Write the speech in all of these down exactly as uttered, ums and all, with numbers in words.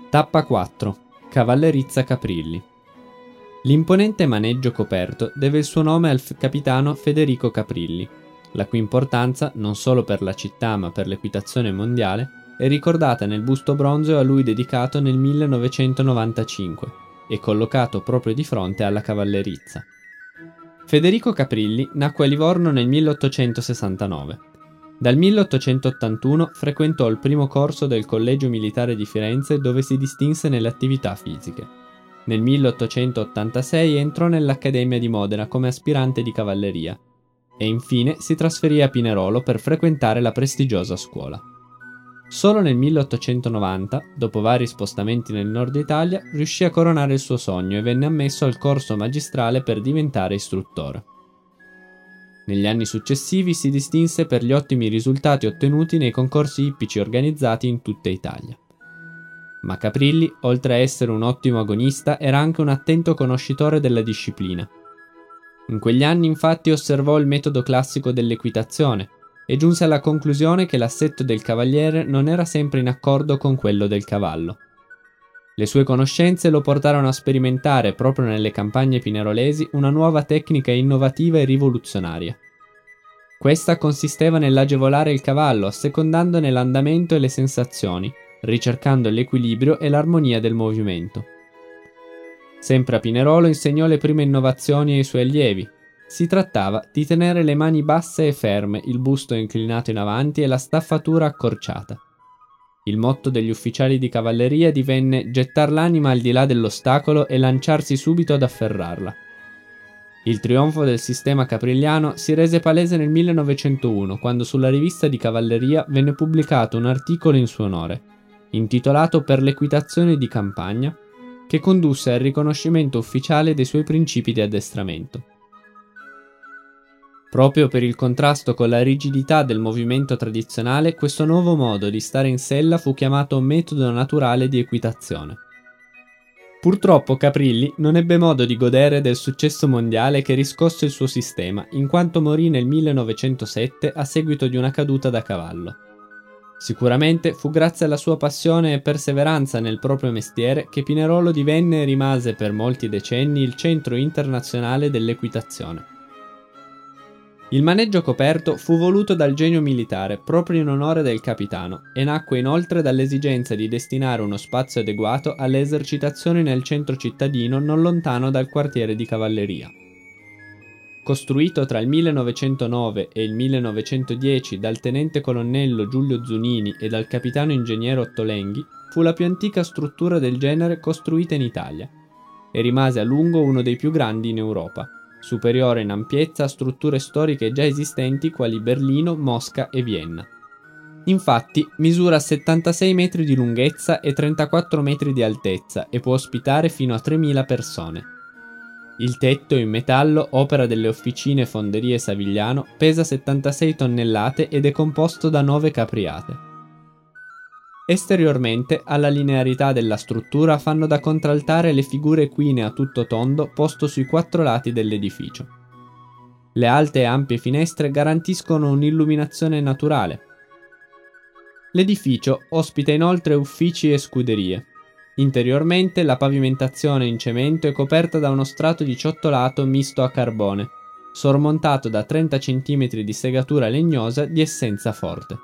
Tappa quattro. Cavallerizza Caprilli. L'imponente maneggio coperto deve il suo nome al f- capitano Federico Caprilli, la cui importanza, non solo per la città ma per l'equitazione mondiale, è ricordata nel busto bronzeo a lui dedicato nel millenovecentonovantacinque e collocato proprio di fronte alla cavallerizza. Federico Caprilli nacque a Livorno nel milleottocentosessantanove. Dal milleottocentottantuno frequentò il primo corso del Collegio Militare di Firenze, dove si distinse nelle attività fisiche. Nel milleottocentottantasei entrò nell'Accademia di Modena come aspirante di cavalleria e infine si trasferì a Pinerolo per frequentare la prestigiosa scuola. Solo nel milleottocentonovanta, dopo vari spostamenti nel nord Italia, riuscì a coronare il suo sogno e venne ammesso al corso magistrale per diventare istruttore. Negli anni successivi si distinse per gli ottimi risultati ottenuti nei concorsi ippici organizzati in tutta Italia. Ma Caprilli, oltre a essere un ottimo agonista, era anche un attento conoscitore della disciplina. In quegli anni infatti osservò il metodo classico dell'equitazione e giunse alla conclusione che l'assetto del cavaliere non era sempre in accordo con quello del cavallo. Le sue conoscenze lo portarono a sperimentare, proprio nelle campagne pinerolesi, una nuova tecnica innovativa e rivoluzionaria. Questa consisteva nell'agevolare il cavallo, assecondandone l'andamento e le sensazioni, ricercando l'equilibrio e l'armonia del movimento. Sempre a Pinerolo insegnò le prime innovazioni ai suoi allievi. Si trattava di tenere le mani basse e ferme, il busto inclinato in avanti e la staffatura accorciata. Il motto degli ufficiali di cavalleria divenne gettar l'anima al di là dell'ostacolo e lanciarsi subito ad afferrarla. Il trionfo del sistema caprilliano si rese palese nel millenovecentouno, quando sulla rivista di cavalleria venne pubblicato un articolo in suo onore, intitolato Per l'equitazione di campagna, che condusse al riconoscimento ufficiale dei suoi principi di addestramento. Proprio per il contrasto con la rigidità del movimento tradizionale, questo nuovo modo di stare in sella fu chiamato metodo naturale di equitazione. Purtroppo Caprilli non ebbe modo di godere del successo mondiale che riscosse il suo sistema, in quanto morì nel millenovecentosette a seguito di una caduta da cavallo. Sicuramente fu grazie alla sua passione e perseveranza nel proprio mestiere che Pinerolo divenne e rimase per molti decenni il centro internazionale dell'equitazione. Il maneggio coperto fu voluto dal genio militare proprio in onore del capitano e nacque inoltre dall'esigenza di destinare uno spazio adeguato alle esercitazioni nel centro cittadino non lontano dal quartiere di cavalleria. Costruito tra il millenovecentonove e il millenovecentodieci dal tenente colonnello Giulio Zunini e dal capitano ingegnere Ottolenghi, fu la più antica struttura del genere costruita in Italia e rimase a lungo uno dei più grandi in Europa, superiore in ampiezza a strutture storiche già esistenti quali Berlino, Mosca e Vienna. Infatti misura settantasei metri di lunghezza e trentaquattro metri di altezza e può ospitare fino a tremila persone. Il tetto in metallo, opera delle officine Fonderie Savigliano, pesa settantasei tonnellate ed è composto da nove capriate. Esteriormente, alla linearità della struttura fanno da contraltare le figure equine a tutto tondo posto sui quattro lati dell'edificio. Le alte e ampie finestre garantiscono un'illuminazione naturale. L'edificio ospita inoltre uffici e scuderie. Interiormente la pavimentazione in cemento è coperta da uno strato di ciottolato misto a carbone, sormontato da trenta centimetri di segatura legnosa di essenza forte.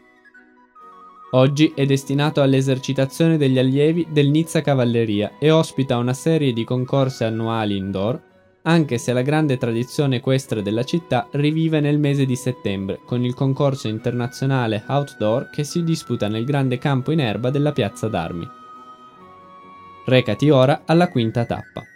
Oggi è destinato all'esercitazione degli allievi del Nizza Cavalleria e ospita una serie di concorsi annuali indoor, anche se la grande tradizione equestre della città rivive nel mese di settembre con il concorso internazionale outdoor che si disputa nel grande campo in erba della Piazza d'Armi. Recati ora alla quinta tappa.